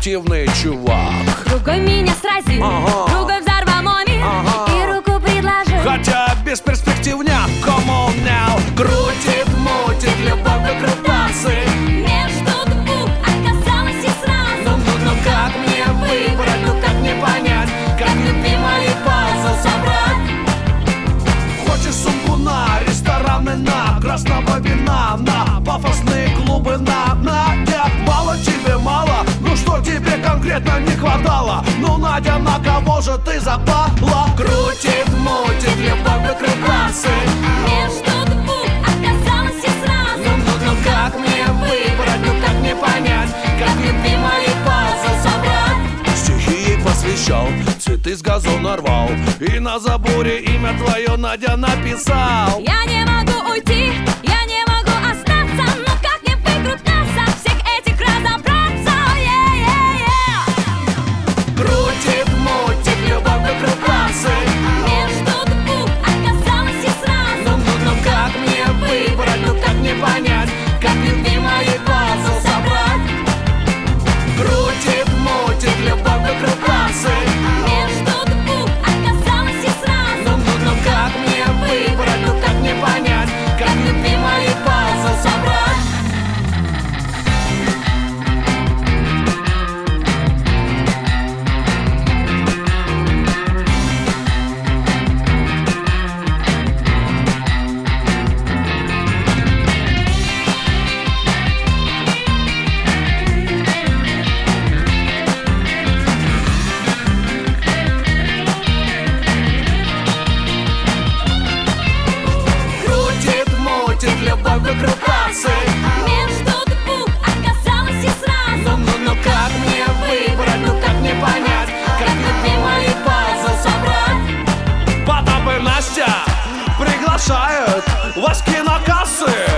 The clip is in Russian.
активный чувак. Другой меня сразил, другой взорвомомил и руку предложил. Хотя бесперспективняк, come on now. Крутит, мутит, любовь выкрутасы. Между двух оказалось и сразу. Ну как мне выбрать, ну как мне понять, как любимый пазл собрать? Хочешь сумку на рестораны, на красного вина, на пафосные клубы, на Надя, мало тебе мало? Ну что тебе конкретно не хватало? Ну, Надя, на кого же ты запала? Крутит, мутит, любовь выкрутасы. Между двух оказалось и сразу. Ну как мне выбрать, ну как мне понять, как любимый пазл собрать? Стихи ей посвящал, цветы с газона рвал, и на заборе имя твое, Надя, написал. Я не могу уйти, я не могу остаться. Но как мне выкрутаться, всех этих разобраться? Крутит, мутит, любовь выкрутасы. Между двух оказалось и сразу. Ну как мне выбрать, ну как мне понять, как любимый пазл собрать? Крутит, мутит, любовь выкрутасы. Между двух оказалось и сразу. Ну как мне выбрать, ну как мне понять, как любимый пазл собрать? Крутит, мутит, любовь выкрутасы. Между двух оказалось и сразу. Ну как мне выбрать, ну как мне понять, как любимый пазл собрать? Потап и Настя приглашают вас в кинокассы.